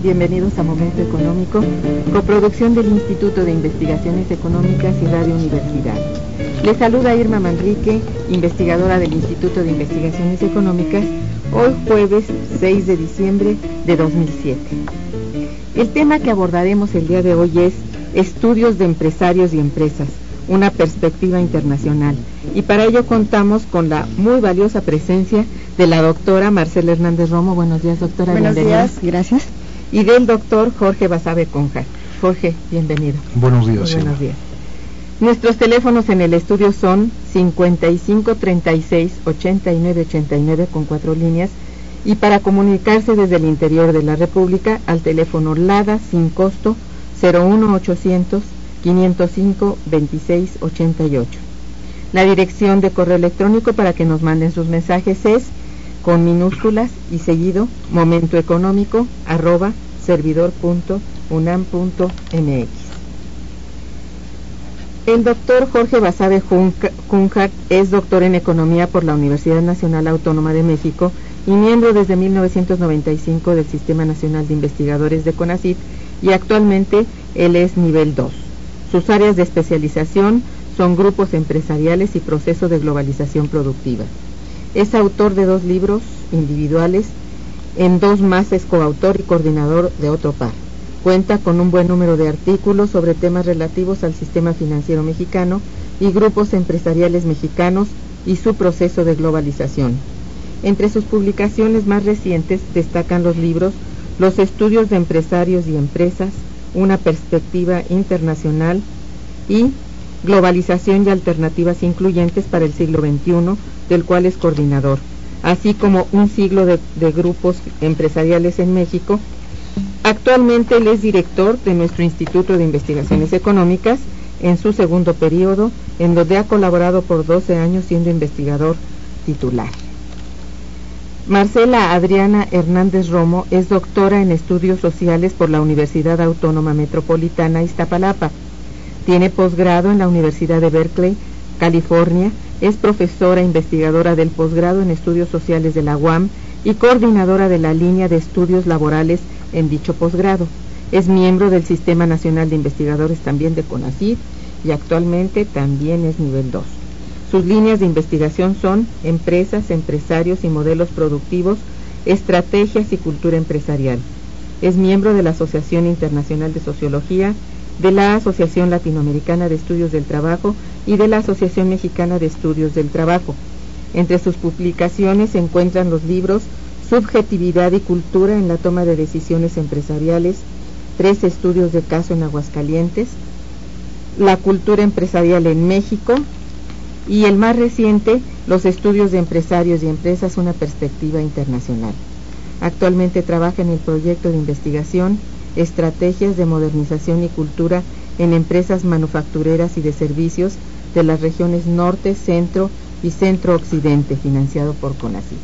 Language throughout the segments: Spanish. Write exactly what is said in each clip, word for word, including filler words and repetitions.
Bienvenidos a Momento Económico, coproducción del Instituto de Investigaciones Económicas y Radio Universidad. Les saluda Irma Manrique, investigadora del Instituto de Investigaciones Económicas, hoy jueves seis de diciembre de dos mil siete. El tema que abordaremos el día de hoy es Estudios de Empresarios y Empresas, una perspectiva internacional, y para ello contamos con la muy valiosa presencia de la doctora Marcela Hernández Romo. Buenos días, doctora. Buenos días, gracias. Y del doctor Jorge Basabe Conjar. Jorge, bienvenido. Buenos días. Muy buenos días. Nuestros teléfonos en el estudio son cincuenta y cinco treinta y seis ochenta y nueve ochenta y nueve con cuatro líneas, y para comunicarse desde el interior de la República al teléfono LADA sin costo cero uno ochocientos quinientos cinco veintiséis ochenta y ocho. La dirección de correo electrónico para que nos manden sus mensajes es con minúsculas y seguido momentoeconómico arroba servidor punto unam punto mx. El doctor Jorge Basabe Conjar es doctor en Economía por la Universidad Nacional Autónoma de México y miembro desde mil novecientos noventa y cinco del Sistema Nacional de Investigadores de CONACYT, y actualmente él es nivel dos. Sus áreas de especialización son grupos empresariales y proceso de globalización productiva. Es autor de dos libros individuales, en dos más es coautor y coordinador de otro par. Cuenta con un buen número de artículos sobre temas relativos al sistema financiero mexicano y grupos empresariales mexicanos y su proceso de globalización. Entre sus publicaciones más recientes destacan los libros Los estudios de empresarios y empresas, una perspectiva internacional, y Globalización y alternativas incluyentes para el siglo veintiuno, del cual es coordinador, así como Un siglo de, de grupos empresariales en México. Actualmente él es director de nuestro Instituto de Investigaciones Económicas en su segundo periodo, en donde ha colaborado por doce años siendo investigador titular. Marcela Adriana Hernández Romo es doctora en Estudios Sociales por la Universidad Autónoma Metropolitana Iztapalapa. Tiene posgrado en la Universidad de Berkeley, California. Es profesora investigadora del posgrado en Estudios Sociales de la U A M y coordinadora de la línea de estudios laborales en dicho posgrado. Es miembro del Sistema Nacional de Investigadores también de CONACYT y actualmente también es nivel dos. Sus líneas de investigación son empresas, empresarios y modelos productivos, estrategias y cultura empresarial. Es miembro de la Asociación Internacional de Sociología, de la Asociación Latinoamericana de Estudios del Trabajo y de la Asociación Mexicana de Estudios del Trabajo. Entre sus publicaciones se encuentran los libros Subjetividad y Cultura en la Toma de Decisiones Empresariales, Tres Estudios de Caso en Aguascalientes, La Cultura Empresarial en México, y el más reciente, Los Estudios de Empresarios y Empresas, una perspectiva internacional. Actualmente trabaja en el proyecto de investigación Estrategias de Modernización y Cultura en Empresas Manufactureras y de Servicios de las regiones Norte, Centro y Centro-Occidente, financiado por CONACYT.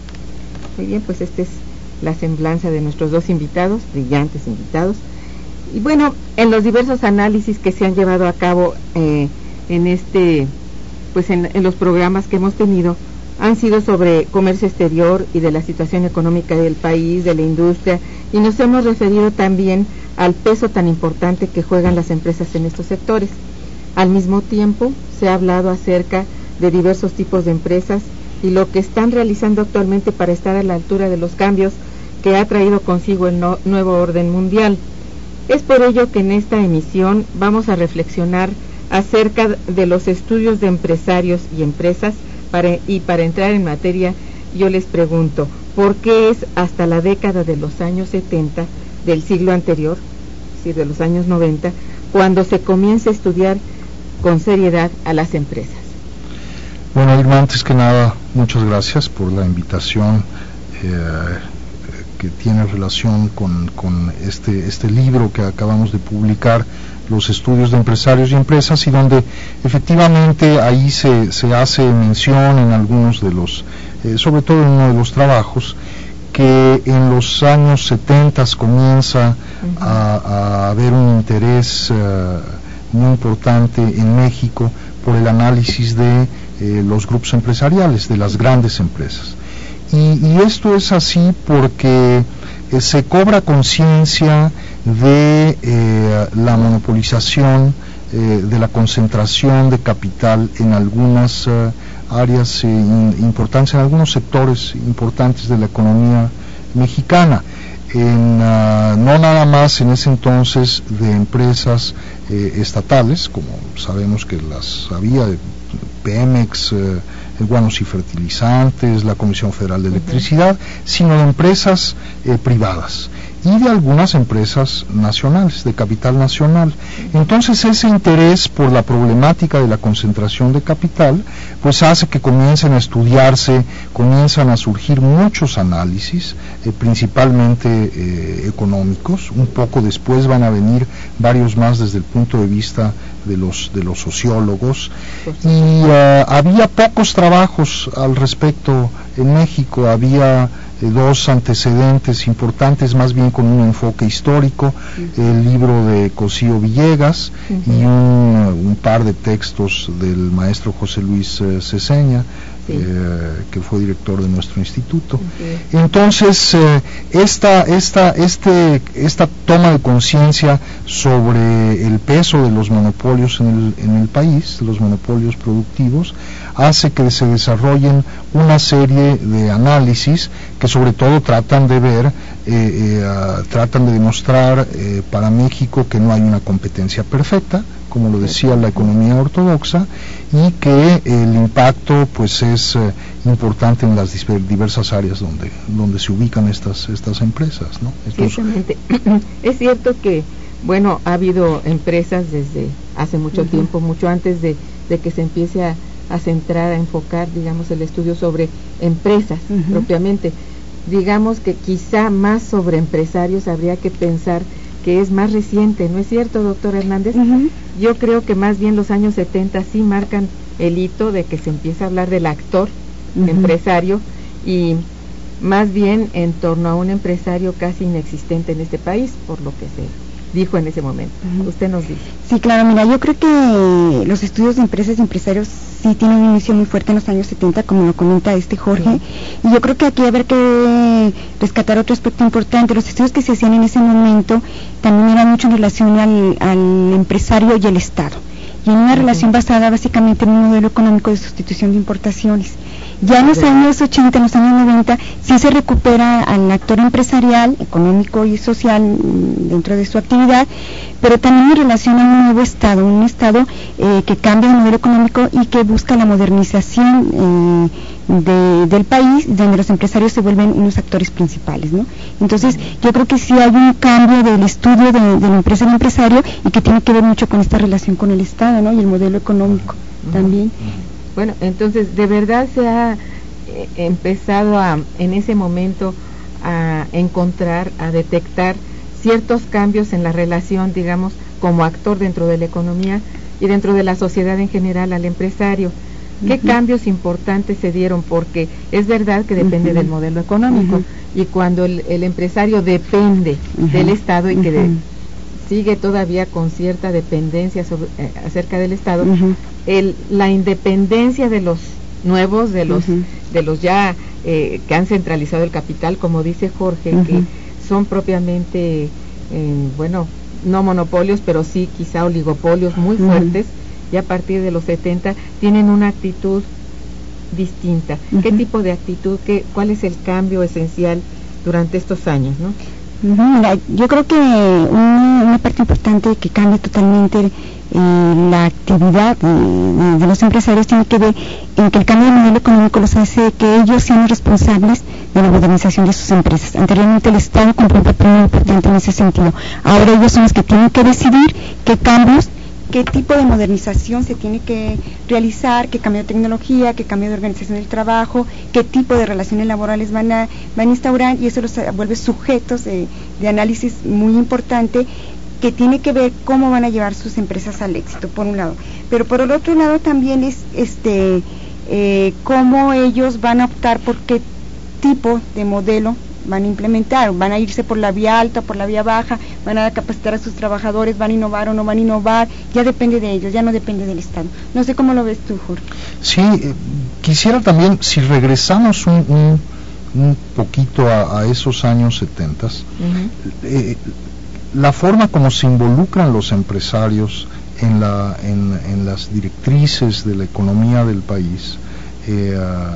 Muy bien, pues esta es la semblanza de nuestros dos invitados, brillantes invitados. Y bueno, en los diversos análisis que se han llevado a cabo eh, en este, pues en, en los programas que hemos tenido, han sido sobre comercio exterior y de la situación económica del país, de la industria, y nos hemos referido también al peso tan importante que juegan las empresas en estos sectores. Al mismo tiempo, se ha hablado acerca de diversos tipos de empresas y lo que están realizando actualmente para estar a la altura de los cambios que ha traído consigo el no, nuevo orden mundial. Es por ello que en esta emisión vamos a reflexionar acerca de los estudios de empresarios y empresas. Para, y para entrar en materia, yo les pregunto, ¿por qué es hasta la década de los años setenta del siglo anterior, es decir, de los años noventa, cuando se comienza a estudiar con seriedad a las empresas? Bueno, Irma, antes que nada, muchas gracias por la invitación eh, que tiene relación con, con este, este libro que acabamos de publicar, Los Estudios de Empresarios y Empresas, y donde efectivamente ahí se, se hace mención en algunos de los, eh, sobre todo en uno de los trabajos, que en los años setenta comienza uh-huh. a, a haber un interés uh, muy importante en México por el análisis de eh, los grupos empresariales, de las grandes empresas. Y, y esto es así porque eh, se cobra conciencia de eh, la monopolización, eh, de la concentración de capital en algunas eh, áreas eh, in, importantes, en algunos sectores importantes de la economía mexicana. En, uh, no nada más en ese entonces de empresas eh, estatales, como sabemos que las había, Pemex, eh, Guanos y Fertilizantes, la Comisión Federal de Electricidad, uh-huh. sino de empresas eh, privadas y de algunas empresas nacionales, de capital nacional. Entonces ese interés por la problemática de la concentración de capital, pues hace que comiencen a estudiarse, comienzan a surgir muchos análisis, eh, principalmente eh, económicos. Un poco después van a venir varios más desde el punto de vista de los de los sociólogos, y uh, había pocos trabajos al respecto en México. Había eh, dos antecedentes importantes, más bien con un enfoque histórico, uh-huh. el libro de Cosío Villegas uh-huh. y un, un par de textos del maestro José Luis eh, Ceseña, sí. eh, que fue director de nuestro instituto. Okay. Entonces, eh, esta, esta, este, esta toma de conciencia sobre el peso de los monopolios en el, en el país, los monopolios productivos, hace que se desarrollen una serie de análisis que sobre todo tratan de ver, eh, eh, uh, tratan de demostrar eh, para México que no hay una competencia perfecta, como lo decía la economía ortodoxa, y que el impacto pues es eh, importante en las diversas áreas donde donde se ubican estas estas empresas, ¿no? Estos... Ciertamente. Es cierto que, bueno, ha habido empresas desde hace mucho uh-huh. tiempo, mucho antes de, de que se empiece a, a centrar, a enfocar, digamos, el estudio sobre empresas uh-huh. propiamente. Digamos que quizá más sobre empresarios habría que pensar que es más reciente, ¿no es cierto, doctor Hernández? Uh-huh. Yo creo que más bien los años setenta sí marcan el hito de que se empieza a hablar del actor uh-huh. empresario, y más bien en torno a un empresario casi inexistente en este país, por lo que se dijo en ese momento. Uh-huh. Usted nos dice. Sí, claro, mira, yo creo que los estudios de empresas y empresarios sí tienen un inicio muy fuerte en los años setenta, como lo comenta este Jorge, uh-huh. y yo creo que aquí habrá que rescatar otro aspecto importante. Los estudios que se hacían en ese momento también eran mucho en relación al, al empresario y el Estado, y en una uh-huh. relación basada básicamente en un modelo económico de sustitución de importaciones. Ya en los años ochenta, en los años noventa, sí se recupera al actor empresarial, económico y social dentro de su actividad, pero también en relación a un nuevo Estado, un Estado eh, que cambia el modelo económico y que busca la modernización eh, de, del país, donde los empresarios se vuelven unos actores principales, ¿no? Entonces, yo creo que sí hay un cambio del estudio de, de la empresa al empresario, y que tiene que ver mucho con esta relación con el Estado, ¿no? Y el modelo económico uh-huh. también. Bueno, entonces, de verdad se ha eh, empezado a, en ese momento, a encontrar, a detectar ciertos cambios en la relación, digamos, como actor dentro de la economía y dentro de la sociedad en general al empresario. ¿Qué uh-huh. cambios importantes se dieron? Porque es verdad que depende uh-huh. del modelo económico, uh-huh. y cuando el, el empresario depende uh-huh. del Estado y uh-huh. que de, sigue todavía con cierta dependencia sobre, eh, acerca del Estado, uh-huh. el, la independencia de los nuevos, de los uh-huh. de los ya eh, que han centralizado el capital, como dice Jorge, uh-huh. que son propiamente, eh, bueno, no monopolios, pero sí quizá oligopolios muy uh-huh. fuertes, y a partir de los setenta tienen una actitud distinta. Uh-huh. ¿Qué tipo de actitud, qué, cuál es el cambio esencial durante estos años, no? Mira, yo creo que una, una parte importante que cambia totalmente eh, la actividad de, de los empresarios tiene que ver en que el cambio de modelo económico los hace que ellos sean los responsables de la modernización de sus empresas. Anteriormente el Estado cumplió un papel muy importante en ese sentido. Ahora ellos son los que tienen que decidir qué cambios, qué tipo de modernización se tiene que realizar, qué cambio de tecnología, qué cambio de organización del trabajo, qué tipo de relaciones laborales van a, van a instaurar, y eso los vuelve sujetos de, de análisis muy importante, que tiene que ver cómo van a llevar sus empresas al éxito, por un lado. Pero por el otro lado también es este eh, cómo ellos van a optar por qué tipo de modelo van a implementar, van a irse por la vía alta, por la vía baja, van a capacitar a sus trabajadores, van a innovar o no van a innovar, ya depende de ellos, ya no depende del Estado. No sé cómo lo ves tú, Jorge. Sí, eh, quisiera también, si regresamos un, un, un poquito a, a esos años setentas, uh-huh. eh, la forma como se involucran los empresarios en, la, en, en las directrices de la economía del país eh,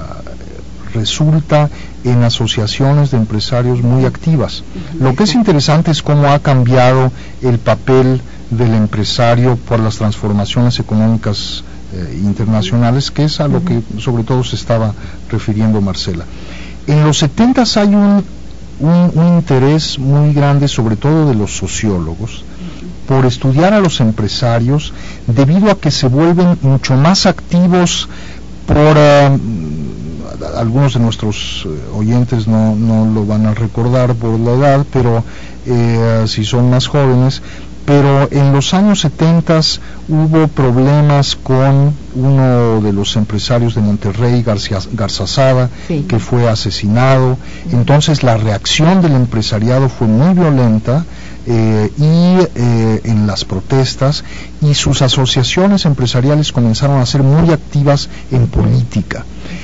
resulta en asociaciones de empresarios muy activas. Lo que es interesante es cómo ha cambiado el papel del empresario por las transformaciones económicas eh, internacionales, que es a lo que sobre todo se estaba refiriendo Marcela. En los setentas hay un, un, un interés muy grande, sobre todo de los sociólogos, por estudiar a los empresarios, debido a que se vuelven mucho más activos por... Uh, algunos de nuestros uh, oyentes no, no lo van a recordar por la edad, pero eh, si son más jóvenes, pero en los años setenta hubo problemas con uno de los empresarios de Monterrey, García, Garzazada, sí. que fue asesinado. Entonces la reacción del empresariado fue muy violenta eh, y eh, en las protestas, y sus asociaciones empresariales comenzaron a ser muy activas en política.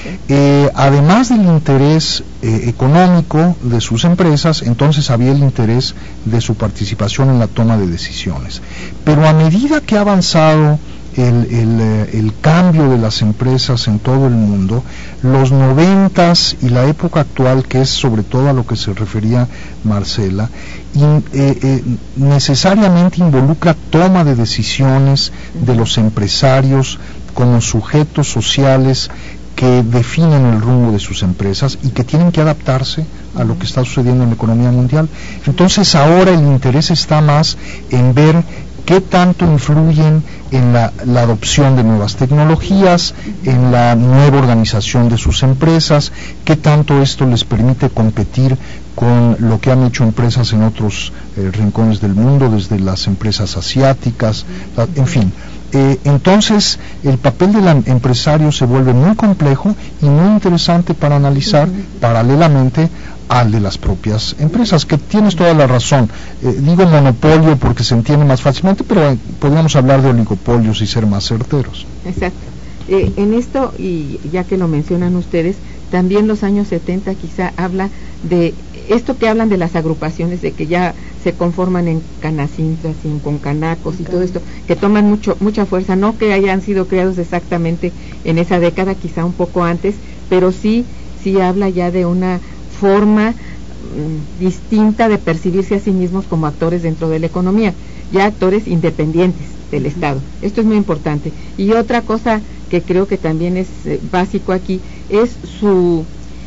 Eh, además del interés eh, económico de sus empresas, entonces había el interés de su participación en la toma de decisiones. Pero a medida que ha avanzado el, el, eh, el cambio de las empresas en todo el mundo, los noventas y la época actual, que es sobre todo a lo que se refería Marcela, in, eh, eh, necesariamente involucra toma de decisiones de los empresarios como sujetos sociales que definen el rumbo de sus empresas y que tienen que adaptarse a lo que está sucediendo en la economía mundial. Entonces ahora el interés está más en ver qué tanto influyen en la, la adopción de nuevas tecnologías, en la nueva organización de sus empresas, qué tanto esto les permite competir con lo que han hecho empresas en otros eh, rincones del mundo, desde las empresas asiáticas, en fin. Eh, entonces el papel del empresario se vuelve muy complejo y muy interesante para analizar uh-huh. paralelamente al de las propias empresas, que tienes toda la razón. Eh, digo monopolio porque se entiende más fácilmente, pero eh, podríamos hablar de oligopolios y ser más certeros. Exacto. Eh, en esto, y ya que lo mencionan ustedes, también los años setenta quizá habla de esto que hablan de las agrupaciones, de que ya se conforman en Canacintras y en Concanacos y todo esto, que toman mucho mucha fuerza, no que hayan sido creados exactamente en esa década, quizá un poco antes, pero sí, sí habla ya de una forma mmm, distinta de percibirse a sí mismos como actores dentro de la economía, ya actores independientes del Estado. Esto es muy importante. Y otra cosa que creo que también es eh, básico aquí, es su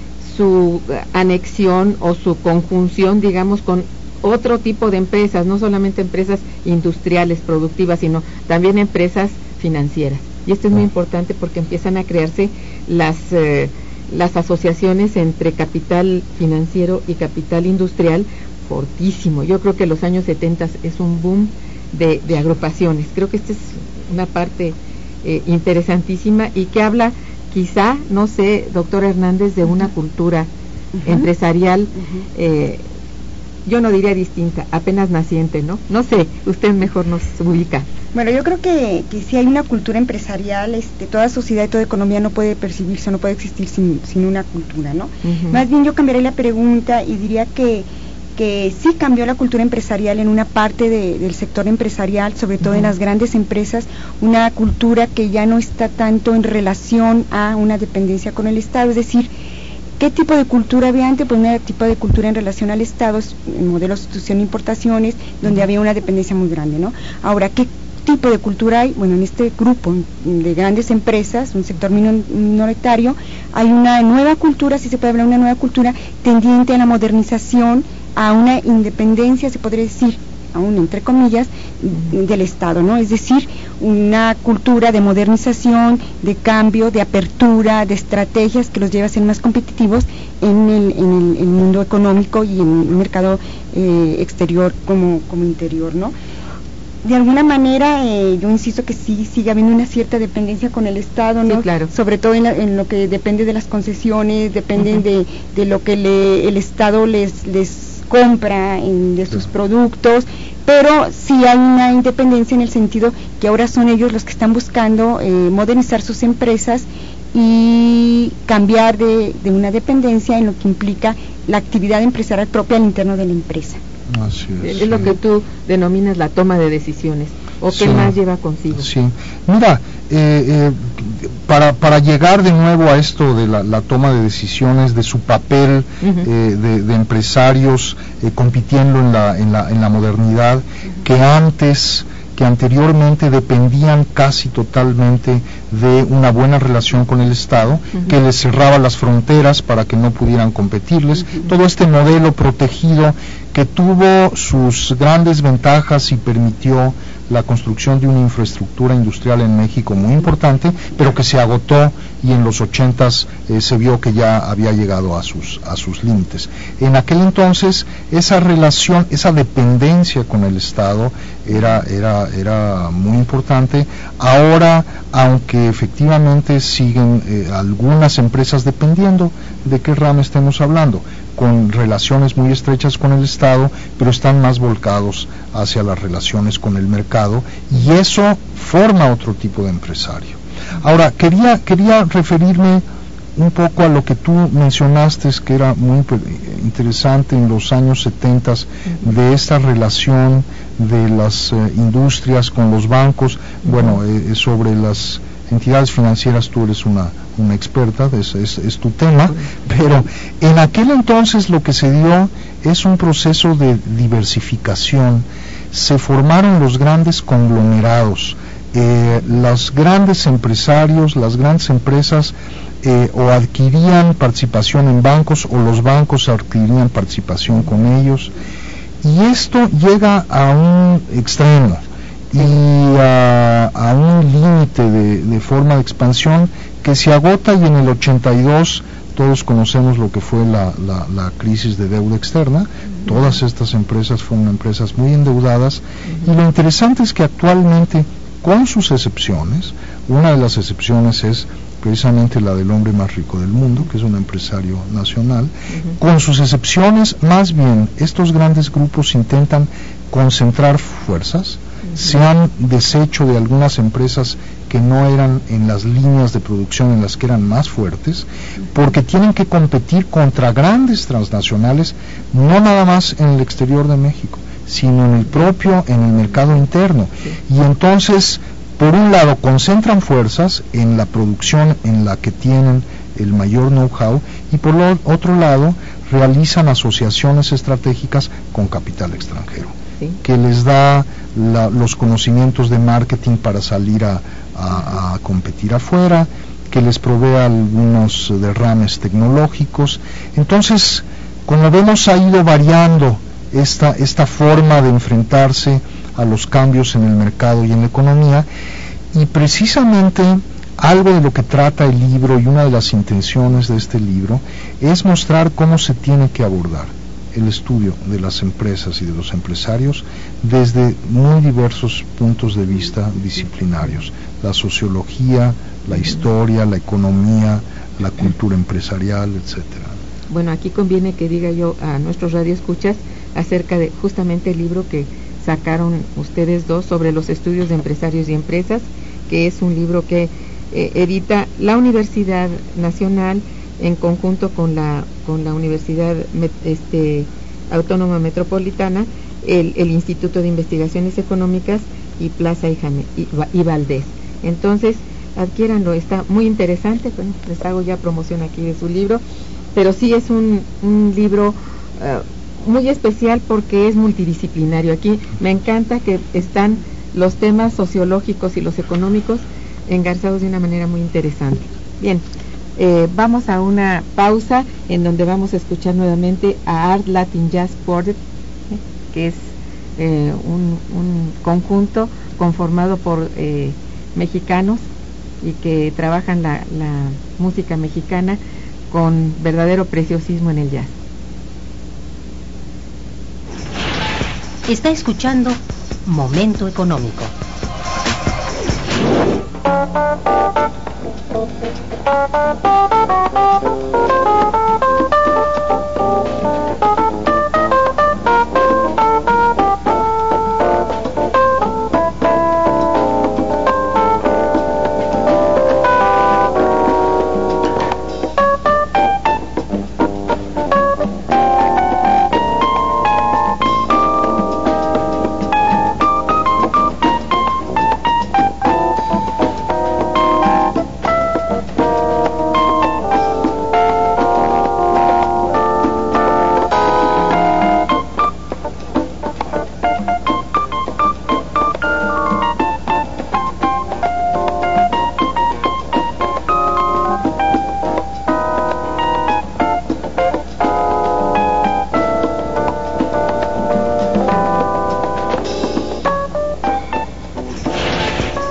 su anexión o su conjunción, digamos, con otro tipo de empresas, no solamente empresas industriales, productivas, sino también empresas financieras. Y esto es muy importante porque empiezan a crearse las eh, las asociaciones entre capital financiero y capital industrial, fortísimo. Yo creo que los años setenta es un boom de, de agrupaciones. Creo que esta es una parte eh, interesantísima y que habla, quizá, no sé, doctor Hernández, de una cultura uh-huh. empresarial, uh-huh. eh, yo no diría distinta, apenas naciente, ¿no? No sé, usted mejor nos ubica. Bueno, yo creo que, que si hay una cultura empresarial, este, toda sociedad y toda economía no puede percibirse, no puede existir sin, sin una cultura, ¿no? Uh-huh. Más bien yo cambiaría la pregunta y diría que que sí cambió la cultura empresarial en una parte de, del sector empresarial, sobre todo uh-huh. en las grandes empresas, una cultura que ya no está tanto en relación a una dependencia con el Estado, es decir, ¿qué tipo de cultura había antes? Pues un tipo de cultura en relación al Estado, en modelos de sustitución e importaciones, donde uh-huh. había una dependencia muy grande, ¿no? Ahora, ¿qué tipo de cultura hay? Bueno, en este grupo de grandes empresas, un sector minoritario, hay una nueva cultura, si se puede hablar de una nueva cultura, tendiente a la modernización, a una independencia, se podría decir, aún entre comillas, del Estado, ¿no? Es decir, una cultura de modernización, de cambio, de apertura, de estrategias que los lleva a ser más competitivos en el, en el, el mundo económico y en el mercado eh, exterior como, como interior, ¿no? De alguna manera, eh, yo insisto que sí sigue habiendo una cierta dependencia con el Estado, ¿no? Sí, claro. Sobre todo en, la, en lo que depende de las concesiones, dependen uh-huh. de, de lo que le, el Estado les les compra en, de sus sí. productos, pero sí hay una independencia en el sentido que ahora son ellos los que están buscando eh, modernizar sus empresas y cambiar de, de una dependencia en lo que implica la actividad empresarial propia al interno de la empresa. Así es, es sí. lo que tú denominas la toma de decisiones, o sí. qué más lleva consigo. Sí, mira, eh, eh, para, para llegar de nuevo a esto de la, la toma de decisiones, de su papel uh-huh. eh, de, de empresarios eh, compitiendo en la, en la, en la modernidad, uh-huh. que antes... que anteriormente dependían casi totalmente de una buena relación con el Estado, uh-huh. que les cerraba las fronteras para que no pudieran competirles, uh-huh. todo este modelo protegido que tuvo sus grandes ventajas y permitió la construcción de una infraestructura industrial en México muy importante, pero que se agotó y en los ochentas eh, se vio que ya había llegado a sus a sus límites. En aquel entonces esa relación, esa dependencia con el Estado era era era muy importante. Ahora, aunque efectivamente siguen eh, algunas empresas dependiendo de qué rama estemos hablando, con relaciones muy estrechas con el Estado, pero están más volcados hacia las relaciones con el mercado, y eso forma otro tipo de empresario. Ahora, quería, quería referirme un poco a lo que tú mencionaste, que era muy interesante en los años setenta, de esta relación de las eh, industrias con los bancos. Bueno, eh, sobre las entidades financieras tú eres una, una experta, es, es, es tu tema, pero en aquel entonces lo que se dio es un proceso de diversificación. Se formaron los grandes conglomerados, eh, los grandes empresarios, las grandes empresas eh, o adquirían participación en bancos o los bancos adquirían participación con ellos, y esto llega a un extremo y a, a un límite de, de forma de expansión que se agota, y en el ochenta y dos todos conocemos lo que fue la, la, la crisis de deuda externa. Uh-huh. Todas estas empresas fueron empresas muy endeudadas, uh-huh. y lo interesante es que actualmente, con sus excepciones, una de las excepciones es precisamente la del hombre más rico del mundo, que es un empresario nacional, uh-huh. con sus excepciones, más bien estos grandes grupos intentan concentrar fuerzas. Se han deshecho de algunas empresas que no eran en las líneas de producción en las que eran más fuertes, porque tienen que competir contra grandes transnacionales, no nada más en el exterior de México, sino en el propio, en el mercado interno. Y entonces, por un lado, concentran fuerzas en la producción en la que tienen el mayor know-how, y por lo otro lado, realizan asociaciones estratégicas con capital extranjero, ¿sí?, que les da la, los conocimientos de marketing para salir a, a, a competir afuera, que les provee algunos derrames tecnológicos. Entonces, como vemos, ha ido variando esta, esta forma de enfrentarse a los cambios en el mercado y en la economía, y precisamente algo de lo que trata el libro, y una de las intenciones de este libro, es mostrar cómo se tiene que abordar el estudio de las empresas y de los empresarios desde muy diversos puntos de vista disciplinarios: la sociología, la historia, la economía, la cultura empresarial, etcétera. Bueno, aquí conviene que diga yo a nuestros radioescuchas acerca de justamente el libro que sacaron ustedes dos sobre los estudios de empresarios y empresas, que es un libro que eh, edita la Universidad Nacional en conjunto con la con la Universidad este, Autónoma Metropolitana, el, el Instituto de Investigaciones Económicas y Plaza y, Jame, y, y Valdés. Entonces, adquiéranlo, está muy interesante. Bueno, les hago ya promoción aquí de su libro, pero sí es un, un libro uh, muy especial porque es multidisciplinario. Aquí me encanta que están los temas sociológicos y los económicos engarzados de una manera muy interesante. Bien. Eh, vamos a una pausa en donde vamos a escuchar nuevamente a Art Latin Jazz Quartet, eh, que es eh, un, un conjunto conformado por eh, mexicanos y que trabajan la, la música mexicana con verdadero preciosismo en el jazz. Está escuchando Momento Económico.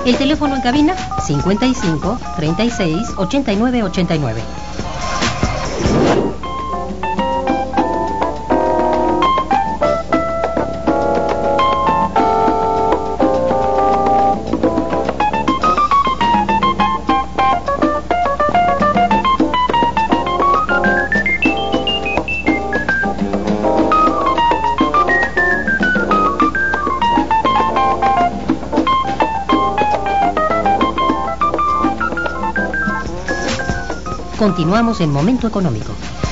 El teléfono en cabina cincuenta y cinco, treinta y seis, ochenta y nueve, ochenta y nueve. Continuamos en Momento Económico.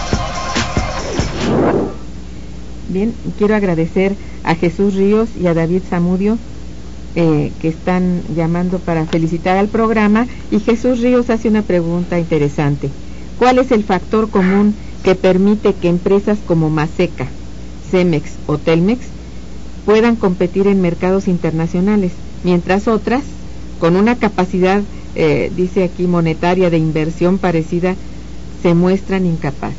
Bien, quiero agradecer a Jesús Ríos y a David Zamudio eh, que están llamando para felicitar al programa, y Jesús Ríos hace una pregunta interesante. ¿Cuál es el factor común que permite que empresas como Maseca, Cemex o Telmex puedan competir en mercados internacionales, mientras otras, con una capacidad Eh, dice aquí monetaria de inversión parecida, se muestran incapaces?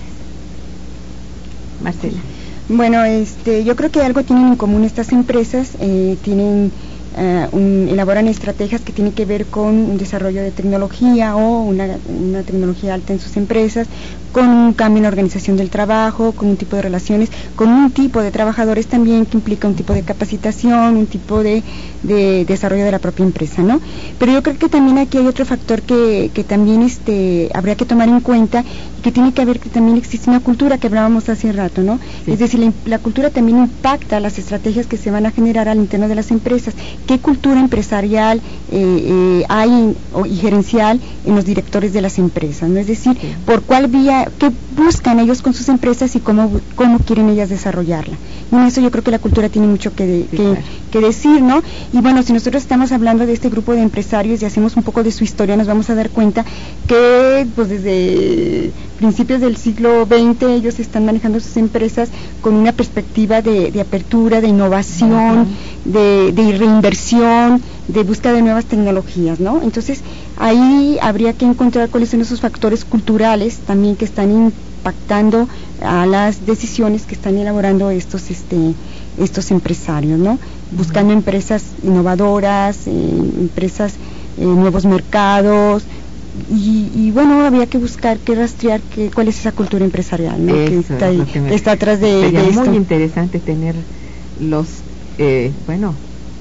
Marcela. Bueno, este, yo creo que algo tienen en común estas empresas, eh, tienen uh, un, elaboran estrategias que tienen que ver con un desarrollo de tecnología o una, una tecnología alta en sus empresas, con un cambio en la organización del trabajo, con un tipo de relaciones, con un tipo de trabajadores también que implica un tipo de capacitación, un tipo de, de desarrollo de la propia empresa, ¿no? Pero yo creo que también aquí hay otro factor que, que también este, habría que tomar en cuenta, y que tiene que ver que también existe una cultura que hablábamos hace rato, ¿no? Sí. Es decir, la, la cultura también impacta las estrategias que se van a generar al interno de las empresas. ¿Qué cultura empresarial eh, eh, hay en, o, y gerencial en los directores de las empresas, ¿no? Es decir, sí. por cuál vía, qué buscan ellos con sus empresas y cómo, cómo quieren ellas desarrollarla. Y en eso yo creo que la cultura tiene mucho que, de, sí, que, claro. que decir, ¿no? Y bueno, si nosotros estamos hablando de este grupo de empresarios y hacemos un poco de su historia, nos vamos a dar cuenta que pues desde principios del siglo veinte ellos están manejando sus empresas con una perspectiva de, de apertura, de innovación, uh-huh. de, de reinversión, de búsqueda de nuevas tecnologías, ¿no? Entonces ahí habría que encontrar cuáles son esos factores culturales también que están impactando a las decisiones que están elaborando estos este estos empresarios, ¿no? Buscando uh-huh. empresas innovadoras, eh, empresas, eh, nuevos mercados, y, y bueno, había que buscar, que rastrear que, cuál es esa cultura empresarial, ¿no? Eso, que está, ahí, que me, que está atrás de, sería de esto. Muy interesante tener los, eh, bueno,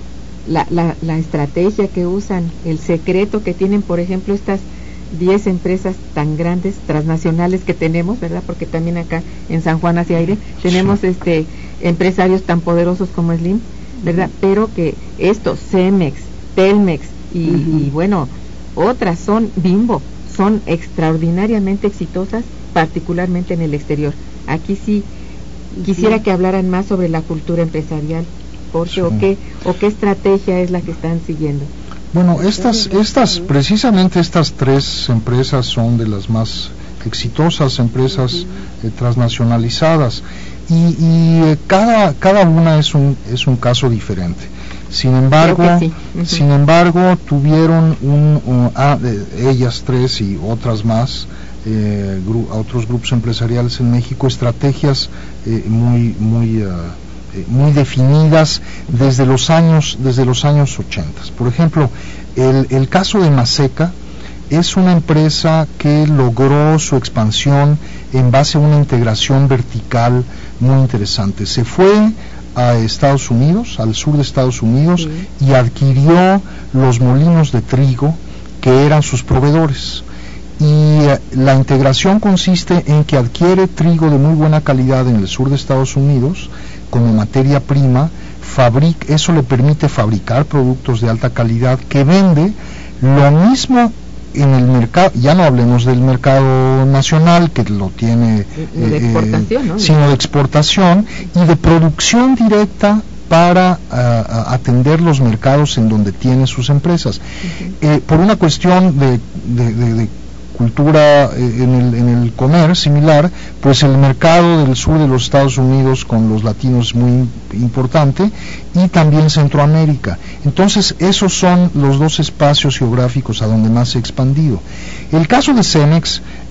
la, la, la estrategia que usan, el secreto que tienen, por ejemplo, estas diez empresas tan grandes, transnacionales que tenemos, ¿verdad? Porque también acá en San Juan hacia aire tenemos sí. este empresarios tan poderosos como Slim, ¿verdad? Uh-huh. Pero que estos, Cemex, Telmex y, uh-huh. y bueno, otras son Bimbo, son extraordinariamente exitosas, particularmente en el exterior. Aquí sí quisiera sí. que hablaran más sobre la cultura empresarial, porque sí. o qué o qué estrategia es la que están siguiendo. Bueno, estas, estas, precisamente estas tres empresas son de las más exitosas empresas uh-huh. eh, transnacionalizadas, y, y eh, cada, cada una es un, es un caso diferente. Sin embargo, sí. uh-huh. sin embargo, tuvieron un, un ah, de, ellas tres y otras más, eh, gru- otros grupos empresariales en México, estrategias eh, muy, muy uh, muy definidas desde los años desde los años ochenta. Por ejemplo, el, el caso de Maseca es una empresa que logró su expansión en base a una integración vertical muy interesante. Se fue a Estados Unidos, al sur de Estados Unidos, sí. y adquirió los molinos de trigo que eran sus proveedores. Y eh, la integración consiste en que adquiere trigo de muy buena calidad en el sur de Estados Unidos como materia prima, fabrica, eso le permite fabricar productos de alta calidad que vende lo mismo en el mercado, ya no hablemos del mercado nacional que lo tiene, de, de exportación, eh, ¿no? sino de exportación y de producción directa para uh, atender los mercados en donde tiene sus empresas. Uh-huh. Eh, por una cuestión de, de, de, de cultura eh, en, el, en el comer similar, pues el mercado del sur de los Estados Unidos con los latinos es muy importante, y también Centroamérica. Entonces esos son los dos espacios geográficos a donde más se ha expandido. El caso de Cemex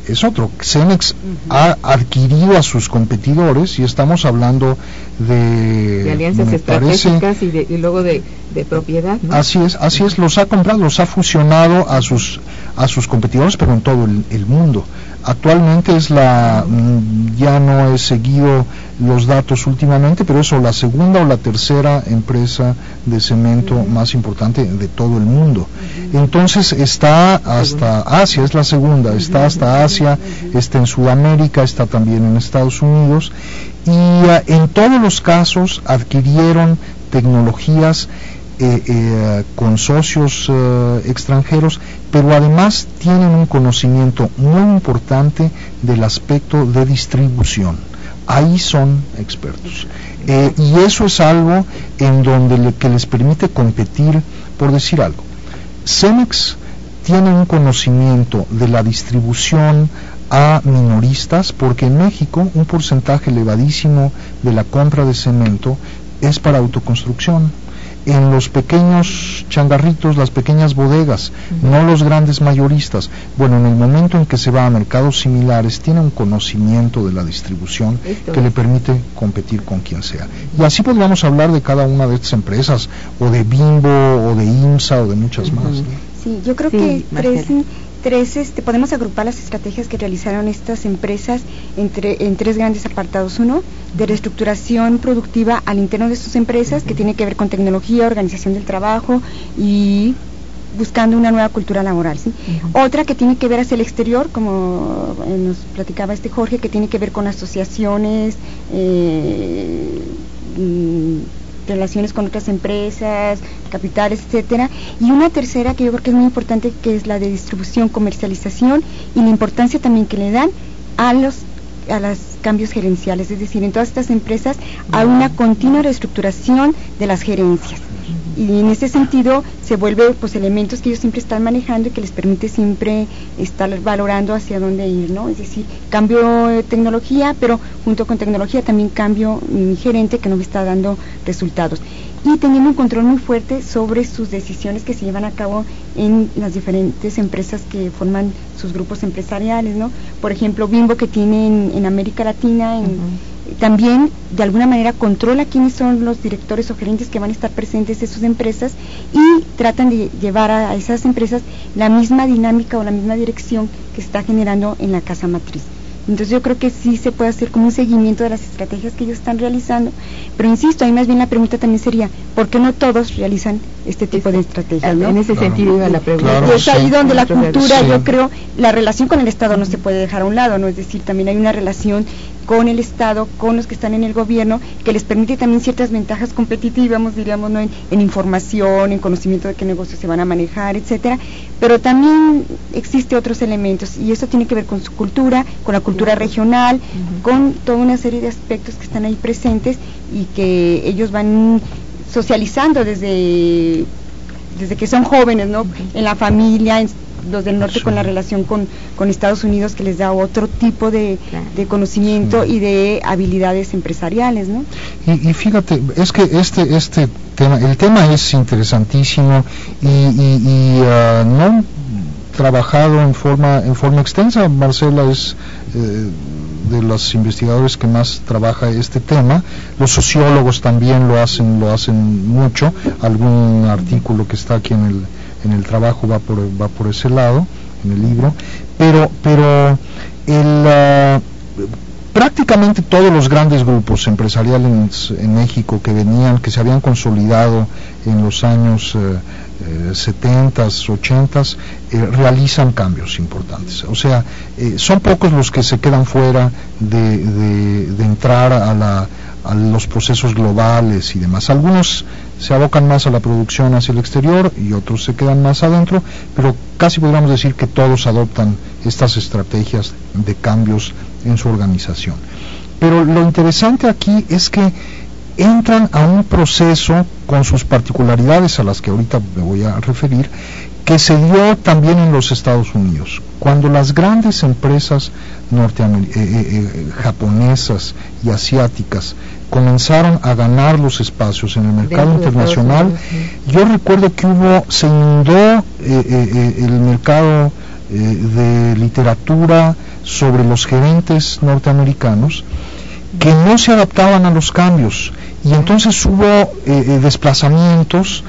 es otro. Cemex uh-huh. ha adquirido a sus competidores y estamos hablando de, de alianzas estratégicas parece, y, de, y luego de, de propiedad, ¿no? Así es, así es, los ha comprado, los ha fusionado a sus a sus competidores, pero en todo el, el mundo. Actualmente es la, mm, ya no he seguido los datos últimamente, pero eso, la segunda o la tercera empresa de cemento uh-huh. más importante de todo el mundo. Uh-huh. Entonces está hasta Asia, es la segunda, uh-huh. está hasta Asia, uh-huh. está en Sudamérica, está también en Estados Unidos, y uh, en todos los casos adquirieron tecnologías Eh, eh, con socios eh, extranjeros, pero además tienen un conocimiento muy importante del aspecto de distribución. Ahí son expertos. Eh, y eso es algo en donde le, que les permite competir, por decir algo. Cemex tiene un conocimiento de la distribución a minoristas, porque en México un porcentaje elevadísimo de la compra de cemento es para autoconstrucción. En los pequeños changarritos, las pequeñas bodegas, uh-huh. no los grandes mayoristas. Bueno, en el momento en que se va a mercados similares, tiene un conocimiento de la distribución Esto. que le permite competir con quien sea. Y así podríamos hablar de cada una de estas empresas, o de Bimbo, o de IMSA, o de muchas uh-huh. más. Sí, yo creo sí, que tres, tres este, podemos agrupar las estrategias que realizaron estas empresas entre, en tres grandes apartados. Uno, de reestructuración productiva al interno de sus empresas, que tiene que ver con tecnología, organización del trabajo y buscando una nueva cultura laboral, ¿sí? Uh-huh. Otra que tiene que ver hacia el exterior, como eh, nos platicaba este Jorge, que tiene que ver con asociaciones, eh, mm, relaciones con otras empresas, capitales, etcétera, y una tercera que yo creo que es muy importante, que es la de distribución, comercialización, y la importancia también que le dan a los a los cambios gerenciales, es decir, en todas estas empresas hay una continua reestructuración de las gerencias, y en ese sentido se vuelve pues elementos que ellos siempre están manejando y que les permite siempre estar valorando hacia dónde ir, ¿no? Es decir, cambio de tecnología, pero junto con tecnología también cambio mi gerente que no me está dando resultados, y teniendo un control muy fuerte sobre sus decisiones que se llevan a cabo en las diferentes empresas que forman sus grupos empresariales, ¿no? Por ejemplo, Bimbo, que tiene en, en América Latina, en, uh-huh. también de alguna manera controla quiénes son los directores o gerentes que van a estar presentes en sus empresas, y tratan de llevar a, a esas empresas la misma dinámica o la misma dirección que se está generando en la casa matriz. Entonces yo creo que sí se puede hacer como un seguimiento de las estrategias que ellos están realizando, pero insisto, ahí más bien la pregunta también sería, ¿por qué no todos realizan este tipo de estrategias, ¿no? En ese claro. sentido iba la pregunta. Claro, y es ahí sí, donde la cultura, sí. yo creo, la relación con el Estado no se puede dejar a un lado, ¿no? Es decir, también hay una relación con el Estado, con los que están en el gobierno, que les permite también ciertas ventajas competitivas, diríamos, ¿no? en, en información, en conocimiento de qué negocios se van a manejar, etcétera, pero también existe otros elementos, y eso tiene que ver con su cultura, con la cultura regional, uh-huh. con toda una serie de aspectos que están ahí presentes y que ellos van socializando desde desde que son jóvenes, ¿no? Uh-huh. En la familia, en los del norte sí. con la relación con, con Estados Unidos, que les da otro tipo de, claro. de conocimiento sí. y de habilidades empresariales, ¿no? Y, y fíjate, es que este este tema, el tema es interesantísimo y, y, y uh, no trabajado en forma en forma extensa. Marcela es eh, de los investigadores que más trabaja este tema. Los sociólogos también lo hacen lo hacen mucho. Algún artículo que está aquí en el en el trabajo va por va por ese lado en el libro, pero pero el uh, prácticamente todos los grandes grupos empresariales en México que venían, que se habían consolidado en los años eh, eh, setentas, ochentas, eh, realizan cambios importantes. O sea, eh, son pocos los que se quedan fuera de, de, de entrar a la a los procesos globales y demás. Algunos se abocan más a la producción hacia el exterior y otros se quedan más adentro, pero casi podríamos decir que todos adoptan estas estrategias de cambios en su organización. Pero lo interesante aquí es que entran a un proceso con sus particularidades, a las que ahorita me voy a referir, que se dio también en los Estados Unidos. Cuando las grandes empresas norteamer- eh, eh, japonesas y asiáticas comenzaron a ganar los espacios en el mercado internacional, yo recuerdo que hubo, se inundó eh, eh, el mercado eh, de literatura sobre los gerentes norteamericanos que no se adaptaban a los cambios, y entonces hubo eh, desplazamientos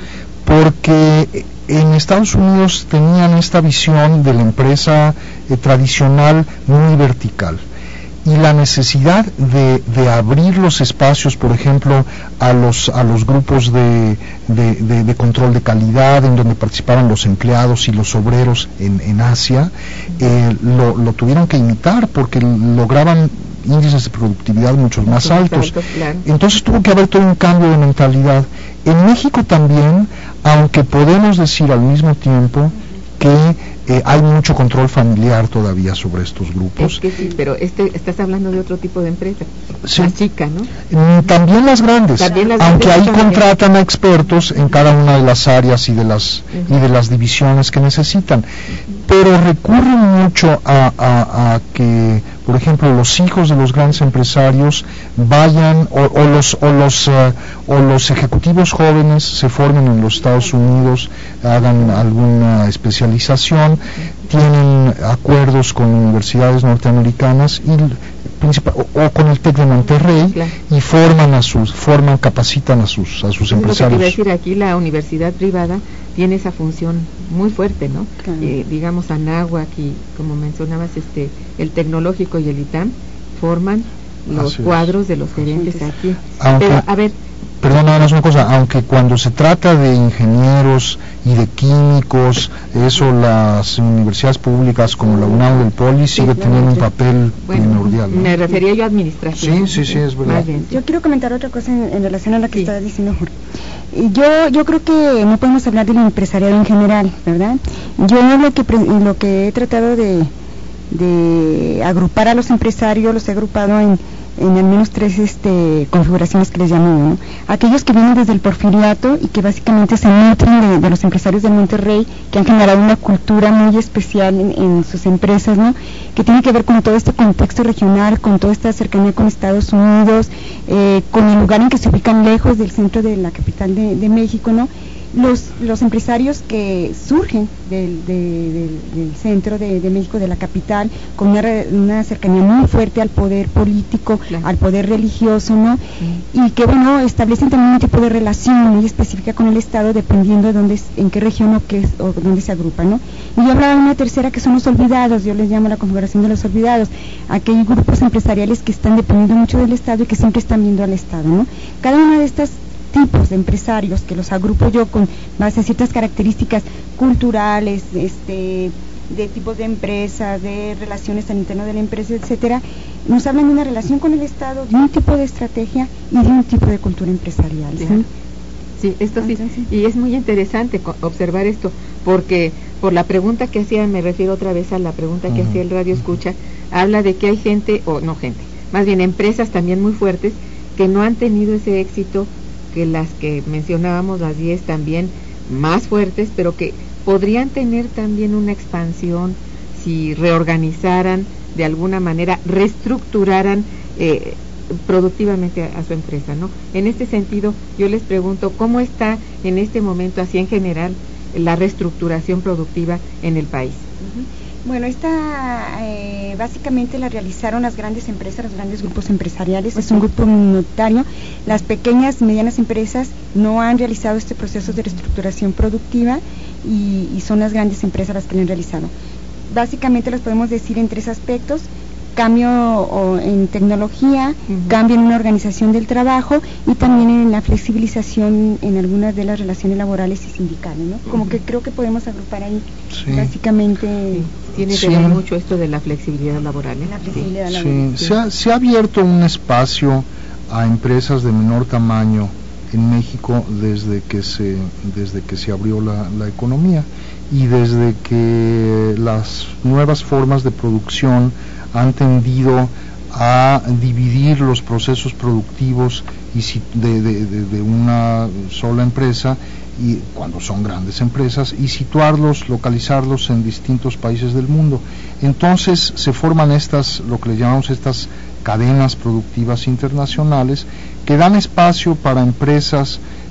porque en Estados Unidos tenían esta visión de la empresa eh, tradicional muy vertical, y la necesidad de, de abrir los espacios, por ejemplo, a los a los grupos de, de, de, de control de calidad, en donde participaban los empleados y los obreros en, en Asia, eh, lo, lo tuvieron que imitar porque lograban índices de productividad mucho más altos. Entonces tuvo que haber todo un cambio de mentalidad. En México también, aunque podemos decir al mismo tiempo que eh, hay mucho control familiar todavía sobre estos grupos. Es que sí, pero este, estás hablando de otro tipo de empresa, sí. Más chica, ¿no? Mm, también las grandes, también las aunque ahí también. contratan a expertos en cada una de las áreas y de las uh-huh. y de las divisiones que necesitan, uh-huh. pero recurren mucho a, a, a que, por ejemplo, los hijos de los grandes empresarios vayan, o, o los o los uh, o los ejecutivos jóvenes se formen en los Estados Unidos, hagan alguna especialización, tienen acuerdos con universidades norteamericanas y o, o con el TEC de Monterrey, claro. y forman a sus forman capacitan a sus a sus es empresarios. Lo que quiero decir, aquí la universidad privada tiene esa función muy fuerte, ¿no? Claro. Eh, digamos Anáhuac y, como mencionabas, este el Tecnológico y el ITAM forman los Así cuadros es. de los gerentes aquí. Aunque, Pero a ver, perdón, nada más una cosa, aunque cuando se trata de ingenieros y de químicos, eso las universidades públicas como la UNAM o el Poli sí, sigue teniendo un papel bueno, primordial, ¿no? Me refería yo a administración. Sí, sí, sí, es verdad. Yo quiero comentar otra cosa en, en relación a lo que sí. estaba diciendo Jorge. Yo, yo creo que no podemos hablar del empresariado en general, ¿verdad? Yo lo que, lo que he tratado de, de agrupar a los empresarios, los he agrupado en en al menos tres este, configuraciones que les llamo, ¿no? Aquellos que vienen desde el porfiriato y que básicamente se nutren de, de los empresarios de Monterrey, que han generado una cultura muy especial en, en sus empresas, ¿no? Que tiene que ver con todo este contexto regional, con toda esta cercanía con Estados Unidos, eh, con el lugar en que se ubican lejos del centro de la capital de, de México, ¿no? Los, los empresarios que surgen del, de, del, del centro de, de México, de la capital, con una, una cercanía muy fuerte al poder político, claro. al poder religioso, ¿no? Sí. Y que, bueno, establecen también un tipo de relación muy específica con el Estado, dependiendo de dónde, en qué región o, qué, o dónde se agrupan, ¿no? Y yo hablaba de una tercera que son los olvidados, yo les llamo la configuración de los olvidados, aquellos grupos empresariales que están dependiendo mucho del Estado y que siempre están viendo al Estado, ¿no? Cada una de estas tipos de empresarios, que los agrupo yo con base a ciertas características culturales, este, de tipos de empresas, de relaciones al interno de la empresa, etcétera, nos hablan de una relación con el Estado, de un tipo de estrategia y de un tipo de cultura empresarial. ¿Sí? Sí, sí esto sí, y es muy interesante observar esto, porque por la pregunta que hacía, me refiero otra vez a la pregunta que uh-huh. hacía el radio escucha, habla de que hay gente, o no gente, más bien empresas también muy fuertes, que no han tenido ese éxito que las que mencionábamos, las diez también más fuertes, pero que podrían tener también una expansión si reorganizaran de alguna manera, reestructuraran eh, productivamente a, a su empresa, ¿no? En este sentido, yo les pregunto, ¿cómo está en este momento, así en general, la reestructuración productiva en el país? Uh-huh. Bueno, esta eh, básicamente la realizaron las grandes empresas, los grandes grupos empresariales, es un grupo minoritario. Las pequeñas y medianas empresas no han realizado este proceso de reestructuración productiva y, y son las grandes empresas las que lo han realizado. Básicamente los podemos decir en tres aspectos: cambio o, en tecnología, uh-huh. cambio en una organización del trabajo y también en la flexibilización en algunas de las relaciones laborales y sindicales, ¿no? Como uh-huh. que creo que podemos agrupar ahí sí. básicamente. Sí. Tiene sí. que ver mucho esto de la flexibilidad laboral, ¿eh? La flexibilidad sí. laboral. Sí. Se, ha, se ha abierto un espacio a empresas de menor tamaño en México desde que se desde que se abrió la, la economía y desde que las nuevas formas de producción han tendido a dividir los procesos productivos y si de, de, de, de una sola empresa, y cuando son grandes empresas, y situarlos, localizarlos en distintos países del mundo. Entonces se forman estas, lo que le llamamos estas cadenas productivas internacionales, que dan espacio para empresas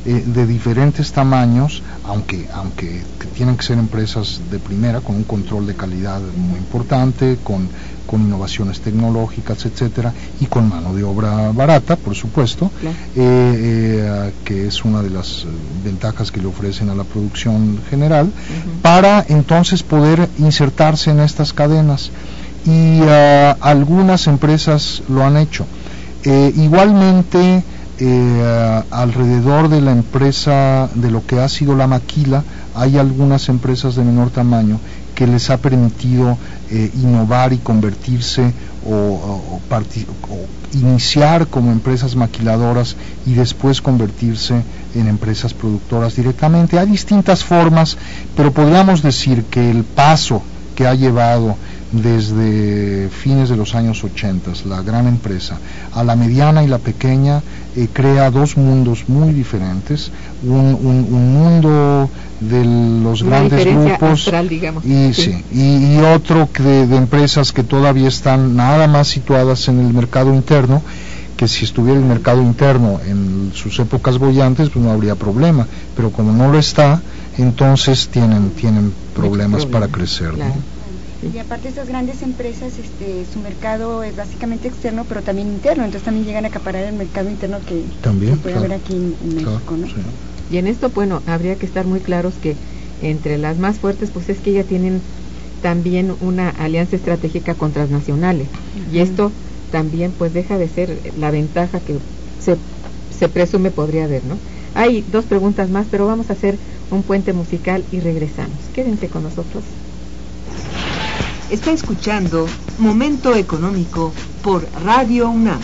eh, de diferentes tamaños, aunque, aunque tienen que ser empresas de primera, con un control de calidad muy importante, con, con innovaciones tecnológicas, etcétera, y con mano de obra barata, por supuesto, claro. eh, eh, que es una de las ventajas que le ofrecen a la producción general, uh-huh. para entonces poder insertarse en estas cadenas. Y uh, algunas empresas lo han hecho. Eh, igualmente, eh, alrededor de la empresa, de lo que ha sido la maquila, hay algunas empresas de menor tamaño que les ha permitido eh, innovar y convertirse o, o, parti- o iniciar como empresas maquiladoras y después convertirse en empresas productoras directamente. Hay distintas formas, pero podríamos decir que el paso que ha llevado desde fines de los años ochenta, la gran empresa, a la mediana y la pequeña, eh, crea dos mundos muy diferentes, un, un, un mundo de los Una grandes grupos astral, digamos. y, sí. Sí, y, y otro que de, de empresas que todavía están nada más situadas en el mercado interno, que si estuviera el mercado interno en sus épocas bollantes, pues no habría problema, pero como no lo está, entonces tienen, tienen problemas problema, para crecer, claro. ¿no? Y aparte estas grandes empresas, este, su mercado es básicamente externo, pero también interno, entonces también llegan a acaparar el mercado interno que también, se puede claro, ver aquí en, en México, claro, ¿no? Sí. Y en esto, bueno, habría que estar muy claros que entre las más fuertes, pues es que ya tienen también una alianza estratégica con transnacionales, uh-huh. y esto también pues deja de ser la ventaja que se, se presume podría haber, ¿no? Hay dos preguntas más, pero vamos a hacer un puente musical y regresamos. Quédense con nosotros. Está escuchando Momento Económico por Radio UNAM.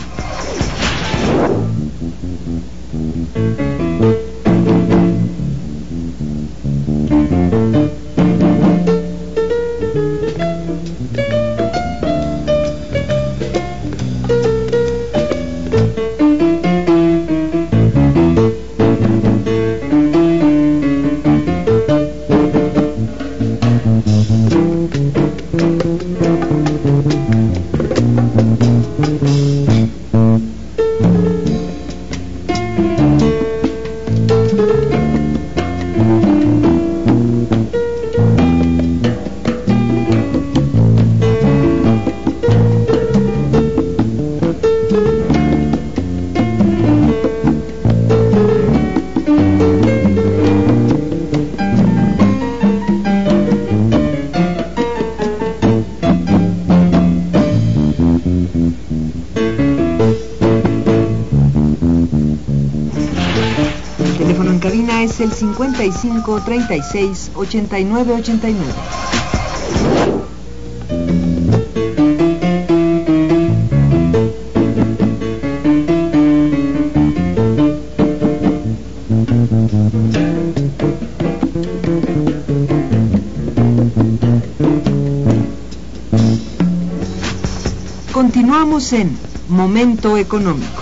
Es el cincuenta y cinco, treinta y seis, ochenta y nueve, ochenta y nueve. Continuamos en Momento Económico.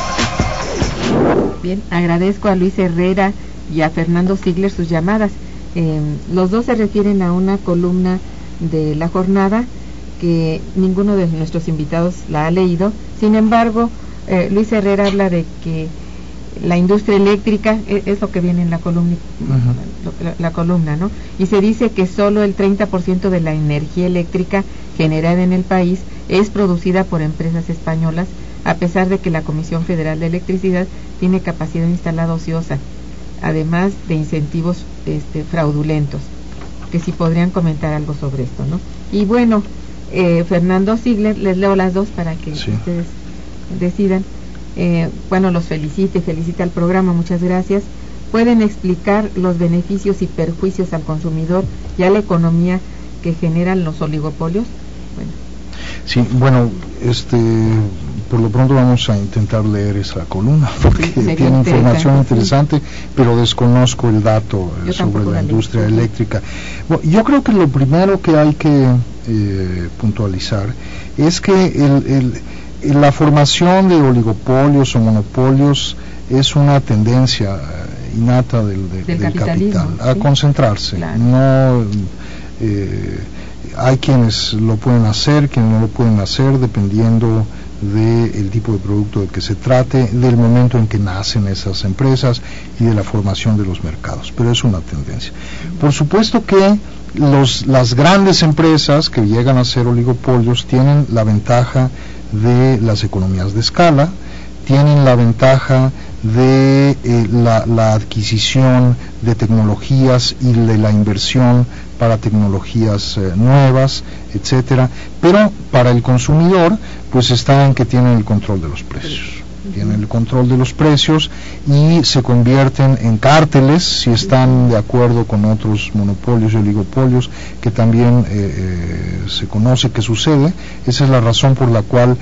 Bien, agradezco a Luis Herrera y a Fernando Ziegler sus llamadas. Eh, los dos se refieren a una columna de La Jornada que ninguno de nuestros invitados la ha leído. Sin embargo, eh, Luis Herrera habla de que la industria eléctrica es, es lo que viene en la columna, uh-huh. la, la columna, ¿no? Y se dice que solo el treinta por ciento de la energía eléctrica generada en el país es producida por empresas españolas, a pesar de que la Comisión Federal de Electricidad tiene capacidad instalada ociosa, además de incentivos este, fraudulentos, que si podrían comentar algo sobre esto, ¿no? Y bueno, eh, Fernando Ziegler, les leo las dos para que sí. ustedes decidan. Eh, bueno, los felicite, felicita al programa, muchas gracias. ¿Pueden explicar los beneficios y perjuicios al consumidor y a la economía que generan los oligopolios? Bueno. Sí, bueno, este, por lo pronto vamos a intentar leer esa columna porque sí, tiene interesante, información interesante, sí. pero desconozco el dato eh, sobre la, la industria ley. eléctrica. Bueno, yo creo que lo primero que hay que eh, puntualizar es que el, el, la formación de oligopolios o monopolios es una tendencia innata del, de, del, del capital, a ¿sí? concentrarse, claro. no... Eh, hay quienes lo pueden hacer, quienes no lo pueden hacer, dependiendo del tipo de producto de que se trate, del momento en que nacen esas empresas y de la formación de los mercados, pero es una tendencia. Por supuesto que los, las grandes empresas que llegan a ser oligopolios tienen la ventaja de las economías de escala, tienen la ventaja de eh, la, la adquisición de tecnologías y de la inversión para tecnologías eh, nuevas, etcétera, pero para el consumidor pues está en que tienen el control de los precios, tienen el control de los precios y se convierten en cárteles si están de acuerdo con otros monopolios y oligopolios que también eh, eh, se conoce que sucede. Esa es la razón por la cual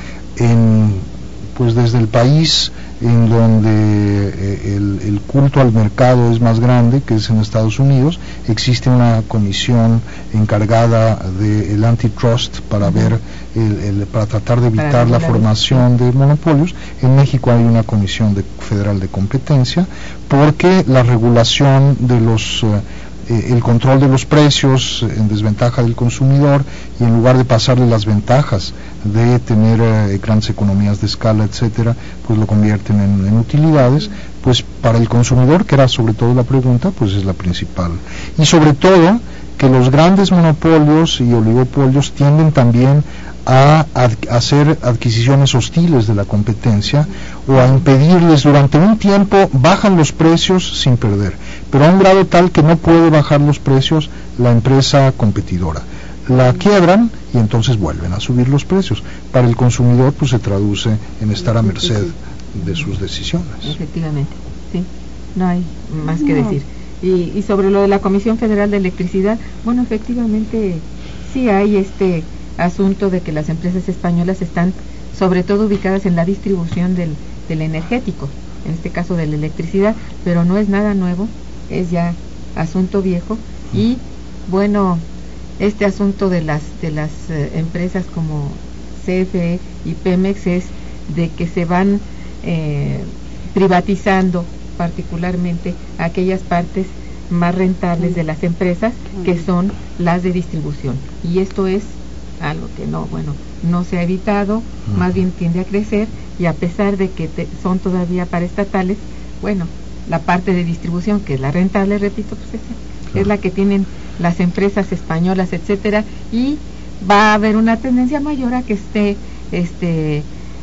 en pues desde el país en donde eh, el, el culto al mercado es más grande, que es en Estados Unidos, existe una comisión encargada del antitrust para ver el, el, para tratar de evitar la formación de monopolios. En México hay una comisión de, federal de competencia, porque la regulación de los eh, Eh, el control de los precios en desventaja del consumidor, y en lugar de pasarle las ventajas de tener eh, grandes economías de escala, etcétera, pues lo convierten en, en utilidades, pues para el consumidor, que era sobre todo la pregunta, pues es la principal. Y sobre todo que los grandes monopolios y oligopolios tienden también a, a hacer adquisiciones hostiles de la competencia o a impedirles durante un tiempo. Bajan los precios sin perder, pero a un grado tal que no puede bajar los precios la empresa competidora, la quiebran y entonces vuelven a subir los precios. Para el consumidor pues se traduce en estar a merced de sus decisiones. Efectivamente, sí, no hay más que decir. Y, y sobre lo de la Comisión Federal de Electricidad, bueno, efectivamente sí hay este asunto de que las empresas españolas están sobre todo ubicadas en la distribución del, del energético, en este caso de la electricidad, pero no es nada nuevo, es ya asunto viejo. Y bueno, este asunto de las de las eh, empresas como C F E y Pemex es de que se van eh, privatizando particularmente aquellas partes más rentables de las empresas, que son las de distribución, y esto es algo que no, bueno, no se ha evitado, más bien tiende a crecer, y a pesar de que te, son todavía paraestatales, bueno, la parte de distribución, que es la rentable, repito, pues es, claro, es la que tienen las empresas españolas, etcétera, y va a haber una tendencia mayor a que esté, este,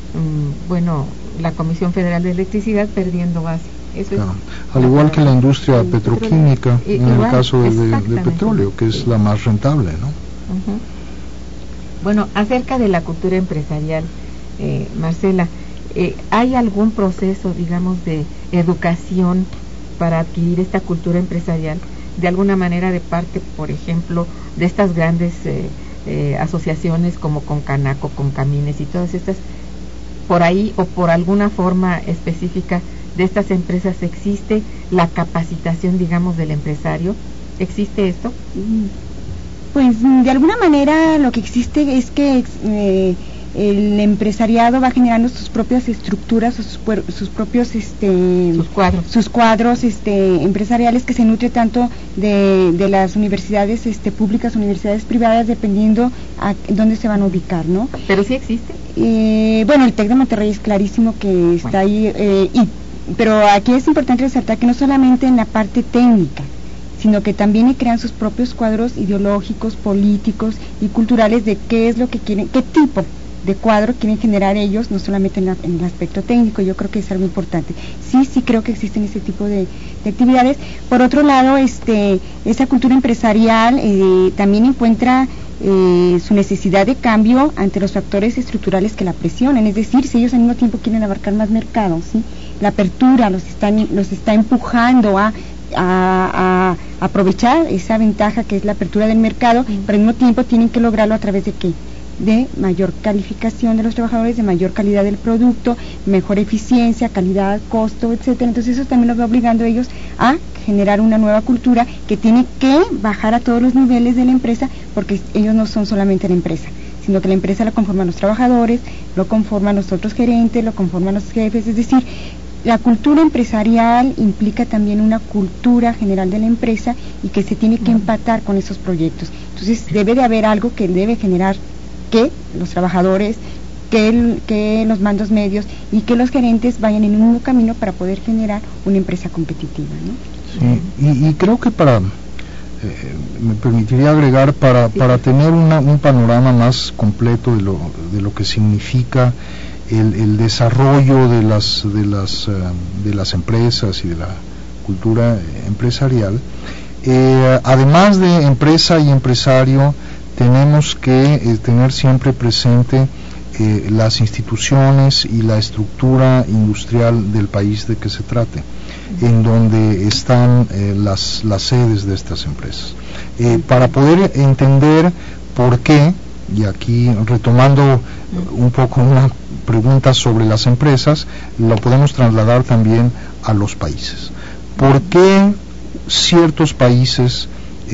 um, bueno, la Comisión Federal de Electricidad perdiendo base. Eso claro. es, al igual que la industria petroquímica, y, en igual, el caso del de, de petróleo, que es la más rentable, ¿no? Uh-huh. Bueno, acerca de la cultura empresarial, eh, Marcela, eh, ¿hay algún proceso, digamos, de educación para adquirir esta cultura empresarial? De alguna manera, de parte, por ejemplo, de estas grandes eh, eh, asociaciones como Concanaco, Concamines y todas estas, por ahí o por alguna forma específica de estas empresas, ¿existe la capacitación, digamos, del empresario? ¿Existe esto? Pues de alguna manera lo que existe es que eh, el empresariado va generando sus propias estructuras, sus, sus propios este, sus cuadros, sus cuadros este, empresariales, que se nutre tanto de, de las universidades este, públicas, universidades privadas, dependiendo a dónde se van a ubicar, ¿no? Pero sí existe. Eh, bueno, el TEC de Monterrey es clarísimo que está bueno. ahí, eh, y, pero aquí es importante resaltar que no solamente en la parte técnica, sino que también crean sus propios cuadros ideológicos, políticos y culturales de qué es lo que quieren, qué tipo de cuadro quieren generar ellos, no solamente en, la, en el aspecto técnico. Yo creo que es algo importante. Sí, sí creo que existen ese tipo de, de actividades. Por otro lado, este, esa cultura empresarial eh, también encuentra eh, su necesidad de cambio ante los factores estructurales que la presionan. Es decir, si ellos al mismo tiempo quieren abarcar más mercados, ¿sí? La apertura los está, los está empujando a A, a aprovechar esa ventaja que es la apertura del mercado, pero al mismo tiempo tienen que lograrlo a través de qué, de mayor calificación de los trabajadores, de mayor calidad del producto, mejor eficiencia, calidad, costo, etcétera. Entonces eso también los va obligando a ellos a generar una nueva cultura que tiene que bajar a todos los niveles de la empresa, porque ellos no son solamente la empresa, sino que la empresa la conforman los trabajadores, lo conforman los otros gerentes, lo conforman los jefes. Es decir, la cultura empresarial implica también una cultura general de la empresa y que se tiene que empatar con esos proyectos. Entonces debe de haber algo que debe generar que los trabajadores que, el, que los mandos medios y que los gerentes vayan en un mismo camino para poder generar una empresa competitiva, ¿no? Sí, y, y creo que para, eh, me permitiría agregar, para, sí. para tener una, un panorama más completo de lo, de lo que significa el, el desarrollo de las, de, las, uh, de las empresas y de la cultura empresarial, eh, además de empresa y empresario, tenemos que eh, tener siempre presente eh, las instituciones y la estructura industrial del país de que se trate, en donde están eh, las, las sedes de estas empresas. Eh, para poder entender por qué, y aquí retomando un poco una pregunta sobre las empresas, lo podemos trasladar también a los países. ¿Por qué ciertos países,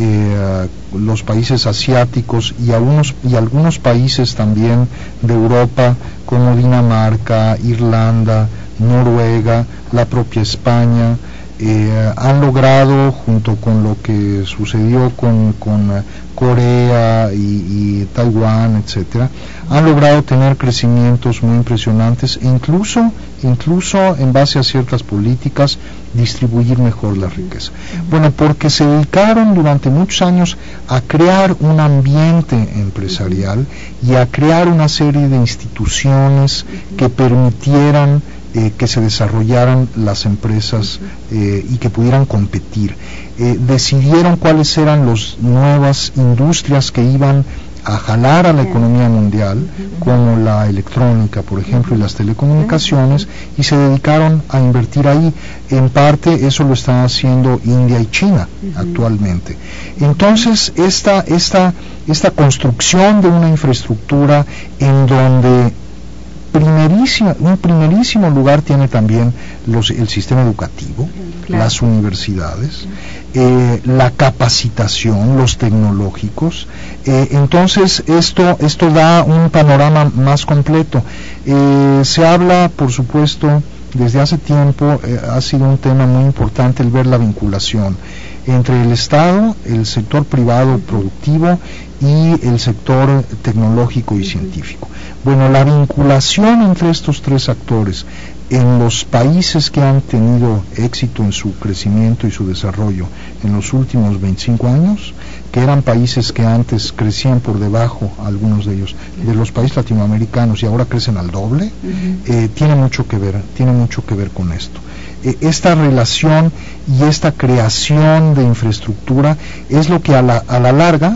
eh, los países asiáticos y algunos, y algunos países también de Europa, como Dinamarca, Irlanda, Noruega, la propia España, eh, han logrado, junto con lo que sucedió con, con uh, Corea y, y Taiwán, etcétera, han logrado tener crecimientos muy impresionantes e incluso, incluso en base a ciertas políticas, distribuir mejor la riqueza? Bueno, porque se dedicaron durante muchos años a crear un ambiente empresarial y a crear una serie de instituciones que permitieran Eh, que se desarrollaran las empresas eh, y que pudieran competir. Eh, decidieron cuáles eran las nuevas industrias que iban a jalar a la economía mundial, como la electrónica, por ejemplo, y las telecomunicaciones, y se dedicaron a invertir ahí. En parte eso lo están haciendo India y China actualmente. Entonces, esta, esta, esta construcción de una infraestructura en donde primerísimo, un primerísimo lugar tiene también los, el sistema educativo, claro. las universidades, eh, la capacitación, los tecnológicos. Eh, entonces esto, esto da un panorama más completo. Eh, se habla, por supuesto, desde hace tiempo, eh, ha sido un tema muy importante el ver la vinculación entre el Estado, el sector privado productivo y el sector tecnológico y científico. Bueno, la vinculación entre estos tres actores en los países que han tenido éxito en su crecimiento y su desarrollo en los últimos veinticinco años, que eran países que antes crecían por debajo, algunos de ellos, de los países latinoamericanos y ahora crecen al doble, uh-huh. eh, tiene mucho que ver, tiene mucho que ver con esto. Eh, esta relación y esta creación de infraestructura es lo que a la, a la larga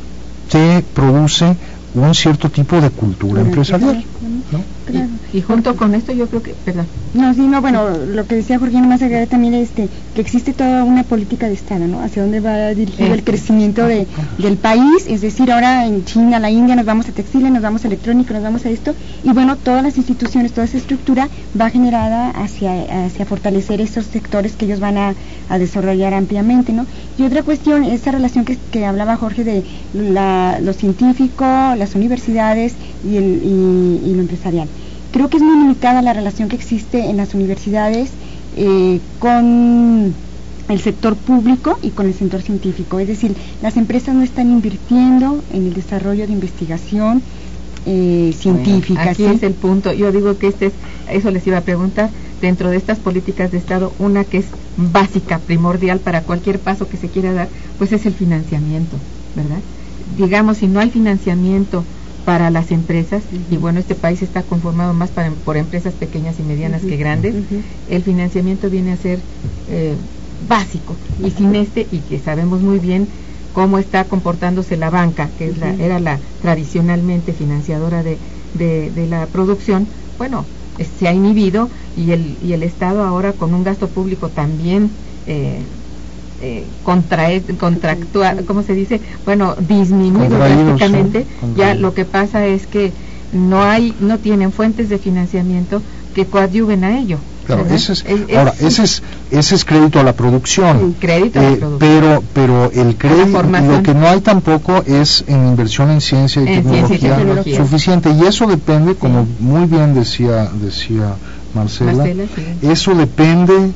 te produce un cierto tipo de cultura empresarial, ¿no? Claro. Y, y junto con esto yo creo que, perdón. No, sí, no, bueno, lo que decía Jorge, más agregar también este, que existe toda una política de Estado, ¿no? Hacia dónde va dirigido este. el crecimiento de, del país, es decir, ahora en China, la India, nos vamos a textiles, nos vamos a electrónica, nos vamos a esto, y bueno, todas las instituciones, toda esa estructura va generada hacia, hacia fortalecer esos sectores que ellos van a, a desarrollar ampliamente, ¿no? Y otra cuestión, esa relación que, que hablaba Jorge de la, lo científico, las universidades y, el, y, y lo empresarial. Creo que es muy limitada la relación que existe en las universidades eh, con el sector público y con el sector científico. Es decir, las empresas no están invirtiendo en el desarrollo de investigación eh, científica. Bueno, aquí ¿sí? es el punto. Yo digo que este es, eso les iba a preguntar, dentro de estas políticas de Estado, una que es básica, primordial para cualquier paso que se quiera dar, pues es el financiamiento, ¿verdad? Digamos, si no hay financiamiento para las empresas, y bueno, este país está conformado más para, por empresas pequeñas y medianas uh-huh, que grandes, uh-huh. el financiamiento viene a ser eh, básico, y sin este, y que sabemos muy bien cómo está comportándose la banca, que es la, uh-huh. era la tradicionalmente financiadora de, de, de la producción, bueno, eh, se ha inhibido, y el, y el Estado ahora con un gasto público también eh, Eh, contrae, contractua, ¿cómo se dice? Bueno, disminuye drásticamente. ¿Sí? Ya lo que pasa es que no hay, no tienen fuentes de financiamiento que coadyuven a ello. Claro, ese es, es, ahora, ese es, ese es crédito a la producción. Crédito eh, a la producción. Pero, pero el crédito, lo que no hay tampoco es en inversión en ciencia y, en tecnología, ciencia y tecnología suficiente. Y eso depende, como sí. muy bien decía, decía Marcela, Marcela sí. eso depende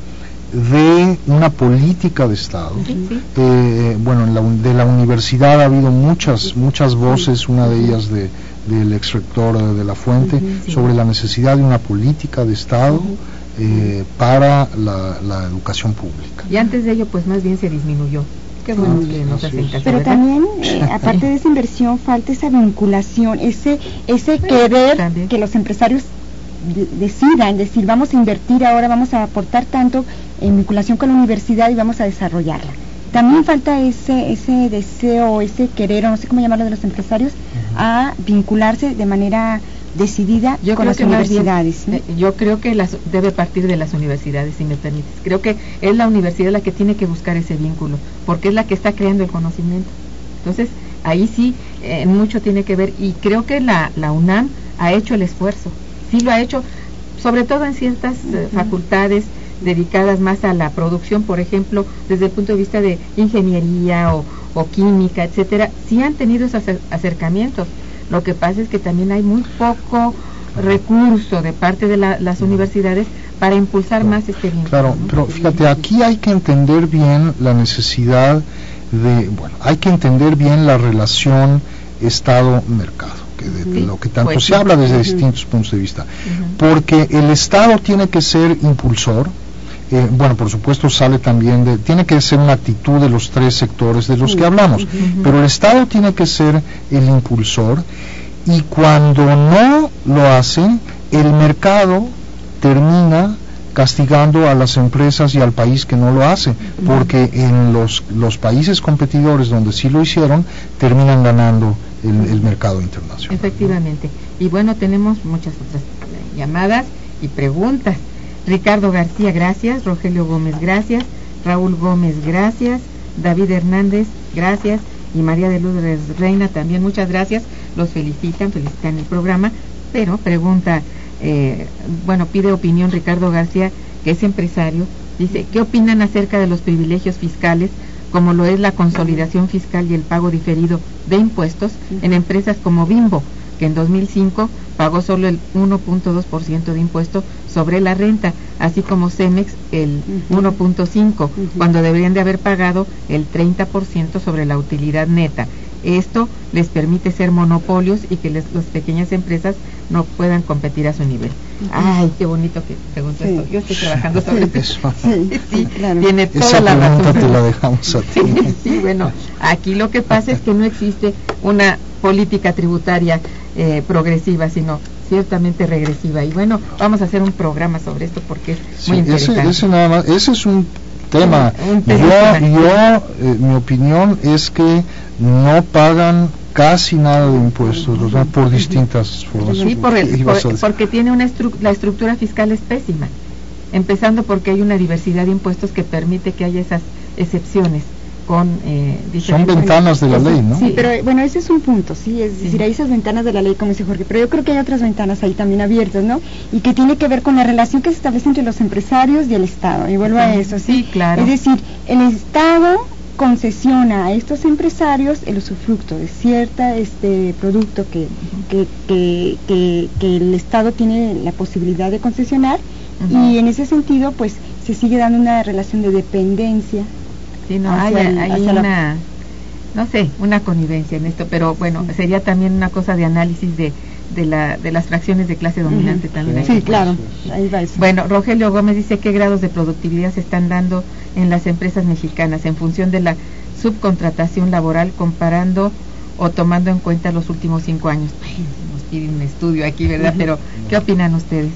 de una política de Estado. Sí, sí. Eh, bueno, en la, de la universidad ha habido muchas muchas voces, una de ellas de del ex rector de La Fuente, sí, sobre la necesidad de una política de Estado eh, para la, la educación pública. Y antes de ello, pues más bien se disminuyó. Qué bueno que nos hacen caso, pero ¿verdad? también, eh, aparte de esa inversión, falta esa vinculación, ese ese querer también que los empresarios de, decidan, decir, vamos a invertir ahora, vamos a aportar tanto en vinculación con la universidad y vamos a desarrollarla. También falta ese ese deseo, ese querer, o no sé cómo llamarlo, de los empresarios, uh-huh, a vincularse de manera decidida yo con las universidades. Bien, ¿sí? Yo creo que las, debe partir de las universidades, si me permites. Creo que es la universidad la que tiene que buscar ese vínculo, porque es la que está creando el conocimiento. Entonces, ahí sí, eh, mucho tiene que ver, y creo que la, la UNAM ha hecho el esfuerzo, sí lo ha hecho, sobre todo en ciertas uh-huh, eh, facultades dedicadas más a la producción, por ejemplo, desde el punto de vista de ingeniería o, o química, etcétera, sí han tenido esos acercamientos. Lo que pasa es que también hay muy poco recurso de parte de la, las universidades para impulsar claro, más este vínculo. Claro, ¿no? Pero fíjate, aquí hay que entender bien la necesidad de, bueno, hay que entender bien la relación Estado-mercado, que de, sí, de lo que tanto pues, se sí. habla desde uh-huh, distintos puntos de vista, uh-huh, porque el Estado tiene que ser impulsor. Eh, bueno, por supuesto sale también de, tiene que ser una actitud de los tres sectores de los que hablamos, uh-huh, pero el Estado tiene que ser el impulsor, y cuando no lo hace, el mercado termina castigando a las empresas y al país que no lo hace, uh-huh, porque en los, los países competidores donde sí lo hicieron, terminan ganando el, el mercado internacional. Efectivamente, y bueno, tenemos muchas otras llamadas y preguntas. Ricardo García, gracias. Rogelio Gómez, gracias. Raúl Gómez, gracias. David Hernández, gracias. Y María de Lourdes Reina, también muchas gracias. Los felicitan, felicitan el programa, pero pregunta, eh, bueno, pide opinión Ricardo García, que es empresario. Dice, ¿qué opinan acerca de los privilegios fiscales, como lo es la consolidación fiscal y el pago diferido de impuestos en empresas como Bimbo, que en dos mil cinco pagó solo el uno punto dos por ciento de impuesto sobre la renta, así como Cemex el uh-huh, uno punto cinco por ciento, uh-huh, cuando deberían de haber pagado el treinta por ciento sobre la utilidad neta? Esto les permite ser monopolios y que les, las pequeñas empresas no puedan competir a su nivel. Uh-huh. Ay, qué bonito que te gustó sí. esto. Yo estoy trabajando sobre sí, eso. Sí, sí, claro. Tiene toda Esa la razón. Te la dejamos a ti. Sí, sí, bueno, aquí lo que pasa es que no existe una política tributaria eh, progresiva, sino ciertamente regresiva. Y bueno, vamos a hacer un programa sobre esto porque es sí, muy interesante. Ese, ese, nada más, ese es un tema. Un, un tema yo, yo eh, mi opinión es que no pagan casi nada de impuestos, o sea, por distintas formas. Sí, por el, por, porque tiene una estru la estructura fiscal es pésima, empezando porque hay una diversidad de impuestos que permite que haya esas excepciones. Con, eh, son ventanas de la ley, ¿no? Sí, pero bueno, ese es un punto, sí, es sí. decir, hay esas ventanas de la ley, como dice Jorge, pero yo creo que hay otras ventanas ahí también abiertas, ¿no? Y que tiene que ver con la relación que se establece entre los empresarios y el Estado, y vuelvo sí, a eso, ¿sí? Sí, claro. Es decir, el Estado concesiona a estos empresarios el usufructo de cierta este producto que, uh-huh, que, que, que, que el Estado tiene la posibilidad de concesionar, uh-huh, y en ese sentido, pues, se sigue dando una relación de dependencia. Sí, no, hay, el, hay una, la... no sé, una connivencia en esto, pero bueno, sí, sería también una cosa de análisis de, de, la, de las fracciones de clase dominante, uh-huh, también. Sí, hay sí claro. Ahí va eso. Bueno, Rogelio Gómez dice, ¿qué grados de productividad se están dando en las empresas mexicanas en función de la subcontratación laboral, comparando o tomando en cuenta los últimos cinco años? Ay, nos pide un estudio aquí, ¿verdad? Uh-huh. Pero, ¿qué opinan ustedes?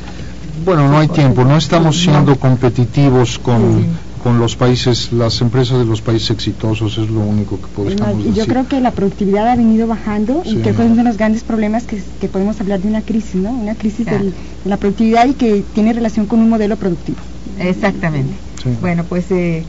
Bueno, no hay tiempo, no estamos siendo competitivos con... Sí. con los países, las empresas de los países exitosos, es lo único que podemos decir. Yo creo que la productividad ha venido bajando, sí, y que fue uno de los grandes problemas que, que podemos hablar de una crisis, ¿no? Una crisis claro. del, de la productividad y que tiene relación con un modelo productivo. Exactamente. Sí. Bueno, pues eh,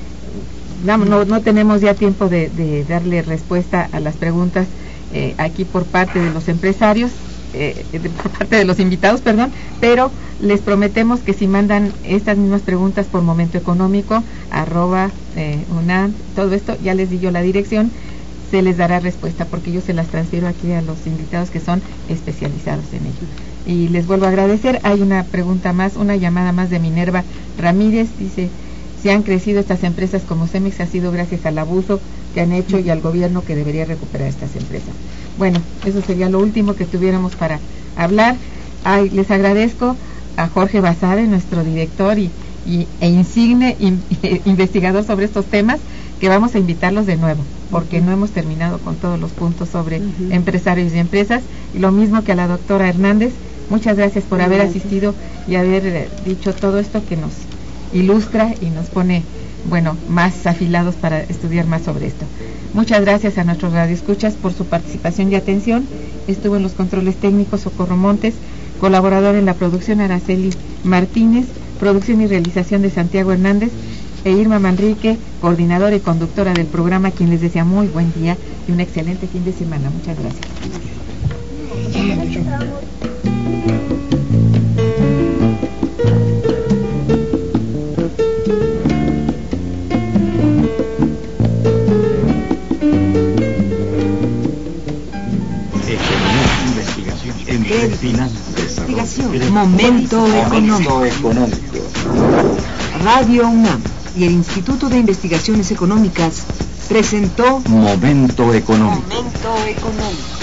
no, no, no tenemos ya tiempo de, de darle respuesta a las preguntas eh, aquí por parte de los empresarios. Eh, de, por parte de los invitados, perdón, pero les prometemos que si mandan estas mismas preguntas por Momento Económico, arroba eh, UNAM, todo esto, ya les di yo la dirección, se les dará respuesta, porque yo se las transfiero aquí a los invitados que son especializados en ello. Y les vuelvo a agradecer. Hay una pregunta más, una llamada más de Minerva Ramírez, dice: si han crecido estas empresas como Cemex, ha sido gracias al abuso que han hecho y al gobierno, que debería recuperar estas empresas. Bueno, eso sería lo último que tuviéramos para hablar. Ay, les agradezco a Jorge Basadre, nuestro director y, y, e insigne in, investigador sobre estos temas, que vamos a invitarlos de nuevo, porque no hemos terminado con todos los puntos sobre uh-huh. empresarios y empresas. Y lo mismo que a la doctora Hernández, muchas gracias por haber asistido y haber eh, dicho todo esto que nos ilustra y nos pone, bueno, más afilados para estudiar más sobre esto. Muchas gracias a nuestros radioescuchas por su participación y atención. Estuvo en los controles técnicos Socorro Montes, colaborador en la producción Araceli Martínez, producción y realización de Santiago Hernández, e Irma Manrique, coordinadora y conductora del programa, quien les desea muy buen día y un excelente fin de semana. Muchas gracias. Investigación. Momento económico. Radio UNAM y el Instituto de Investigaciones Económicas presentó Momento Económico. Momento Económico.